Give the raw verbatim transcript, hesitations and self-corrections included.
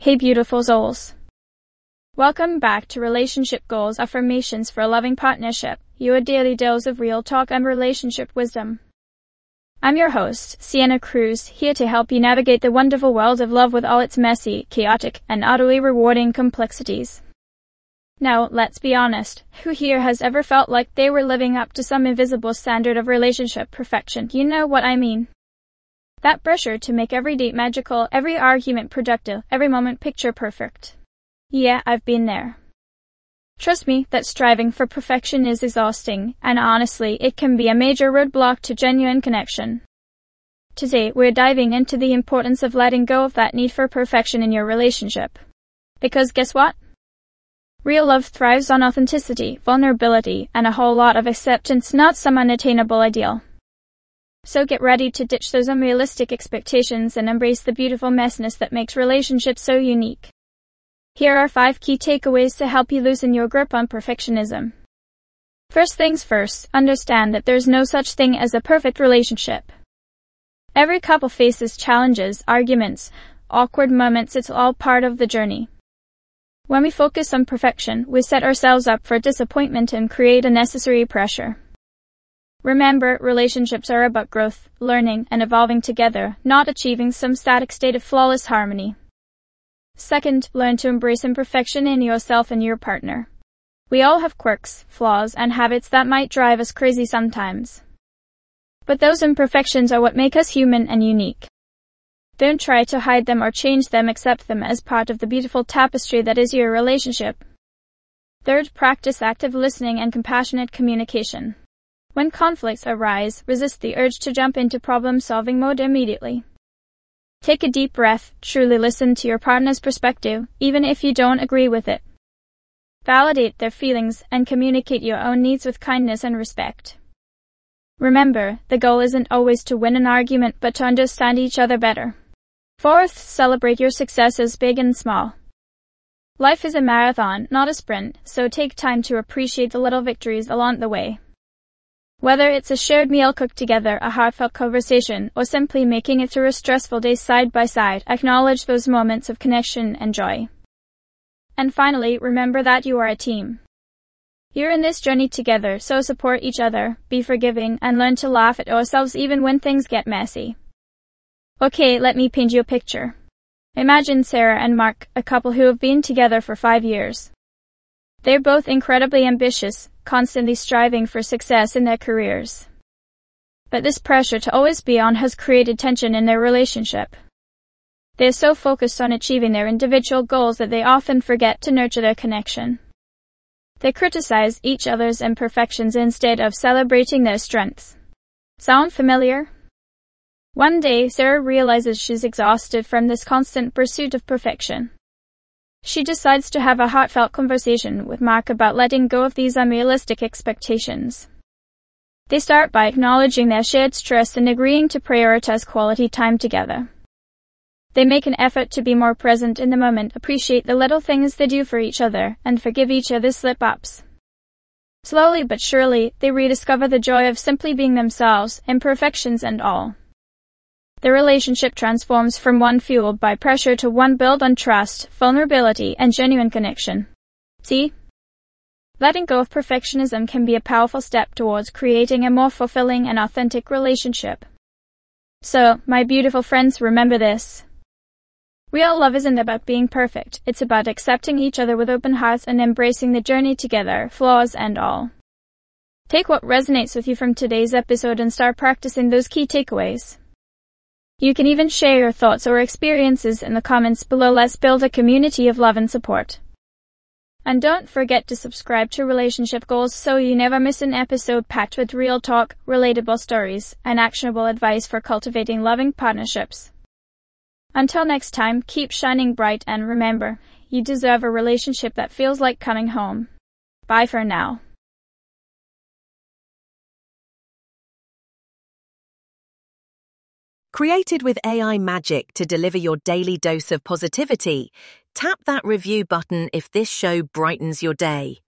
Hey beautiful souls. Welcome back to Relationship Goals Affirmations for a Loving Partnership, your daily dose of real talk and relationship wisdom. I'm your host, Sienna Cruz, here to help you navigate the wonderful world of love with all its messy, chaotic, and utterly rewarding complexities. Now, let's be honest, who here has ever felt like they were living up to some invisible standard of relationship perfection? You know what I mean. That pressure to make every date magical, every argument productive, every moment picture perfect. Yeah, I've been there. Trust me, that striving for perfection is exhausting, and honestly, it can be a major roadblock to genuine connection. Today, we're diving into the importance of letting go of that need for perfection in your relationship. Because guess what? Real love thrives on authenticity, vulnerability, and a whole lot of acceptance, not some unattainable ideal. So get ready to ditch those unrealistic expectations and embrace the beautiful messiness that makes relationships so unique. Here are five key takeaways to help you loosen your grip on perfectionism. First things first, understand that there's no such thing as a perfect relationship. Every couple faces challenges, arguments, awkward moments. It's all part of the journey. When we focus on perfection, we set ourselves up for disappointment and create unnecessary pressure. Remember, relationships are about growth, learning, and evolving together, not achieving some static state of flawless harmony. Second, learn to embrace imperfection in yourself and your partner. We all have quirks, flaws, and habits that might drive us crazy sometimes. But those imperfections are what make us human and unique. Don't try to hide them or change them, accept them as part of the beautiful tapestry that is your relationship. Third, practice active listening and compassionate communication. When conflicts arise, resist the urge to jump into problem-solving mode immediately. Take a deep breath, truly listen to your partner's perspective, even if you don't agree with it. Validate their feelings and communicate your own needs with kindness and respect. Remember, the goal isn't always to win an argument but to understand each other better. Fourth, celebrate your successes, big and small. Life is a marathon, not a sprint, so take time to appreciate the little victories along the way. Whether it's a shared meal cooked together, a heartfelt conversation, or simply making it through a stressful day side by side, acknowledge those moments of connection and joy. And finally, remember that you are a team. You're in this journey together, so support each other, be forgiving, and learn to laugh at yourselves even when things get messy. Okay, let me paint you a picture. Imagine Sarah and Mark, a couple who have been together for five years. They're both incredibly ambitious, constantly striving for success in their careers. But this pressure to always be on has created tension in their relationship. They're so focused on achieving their individual goals that they often forget to nurture their connection. They criticize each other's imperfections instead of celebrating their strengths. Sound familiar? One day, Sarah realizes she's exhausted from this constant pursuit of perfection. She decides to have a heartfelt conversation with Mark about letting go of these unrealistic expectations. They start by acknowledging their shared stress and agreeing to prioritize quality time together. They make an effort to be more present in the moment, appreciate the little things they do for each other, and forgive each other's slip-ups. Slowly but surely, they rediscover the joy of simply being themselves, imperfections and all. The relationship transforms from one fueled by pressure to one built on trust, vulnerability, and genuine connection. See? Letting go of perfectionism can be a powerful step towards creating a more fulfilling and authentic relationship. So, my beautiful friends, remember this. Real love isn't about being perfect, it's about accepting each other with open hearts and embracing the journey together, flaws and all. Take what resonates with you from today's episode and start practicing those key takeaways. You can even share your thoughts or experiences in the comments below. Let's build a community of love and support. And don't forget to subscribe to Relationship Goals so you never miss an episode packed with real talk, relatable stories, and actionable advice for cultivating loving partnerships. Until next time, keep shining bright and remember, you deserve a relationship that feels like coming home. Bye for now. Created with A I magic to deliver your daily dose of positivity, tap that review button if this show brightens your day.